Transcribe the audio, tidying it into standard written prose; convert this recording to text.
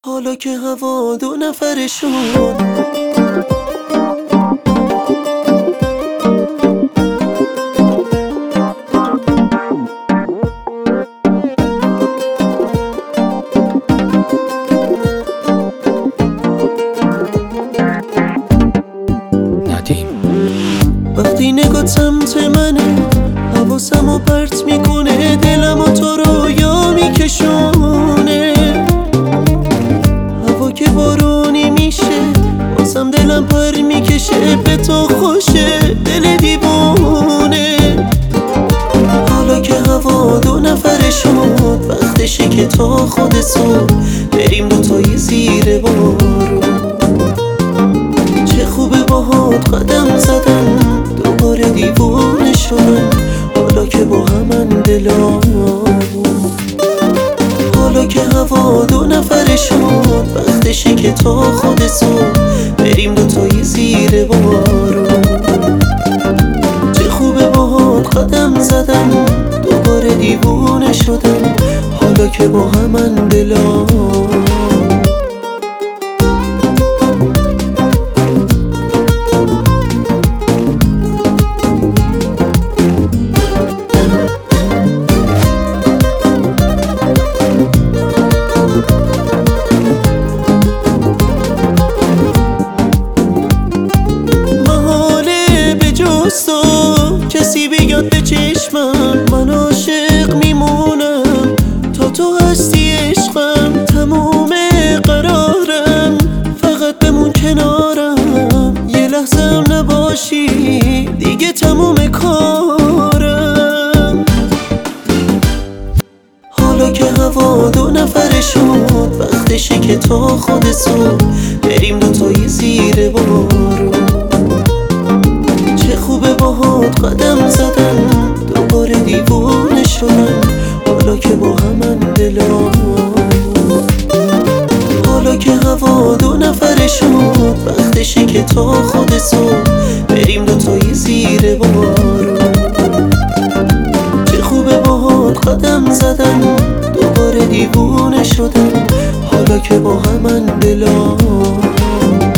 حالا که هوا دو نفره شد، وقتی نگاه سمت منه حواسمو پرت میکنه، دلمو تو رویا میکشونه. هوا که بارونی میشه بازم دلم پر میکشه، به تو خوشه دل دیوونه. حالا که هوا دو نفره شد، وقتشه که تا خود صبح بریم دوتایی زیر بارون. چه خوبه باهات قدم زدن، دوباره دیوونه شدن، حالا که با همن دلامون. حالا که هوا دو نفره شد، وقتشه که تا خود صبح بریم دوتایی زیر بارون. چه خوبه باهات قدم زدن، دوباره دیوونه شدن، حالا که با همن دلامون. کسی بیاد به چشمم، من عاشق میمونم تا تو هستی عشقم. تموم قرارم فقط بمون کنارم، یه لحظه هم نباشی دیگه تموم کارم. حالا که هوا دو نفره شد، وقتشه که تا خود صبح بریم دوتایی زیر بارون. چه خوبه باهات قدم زدن، دوباره دیوونه شدن، حالا که با همن دلامون. حالا که هوا دو نفره شد، وقتشه که تا خود صبح بریم دوتایی زیر بارون. چه خوبه باهات قدم زدن، دوباره دیوونه شدن، حالا که با همن دلامون.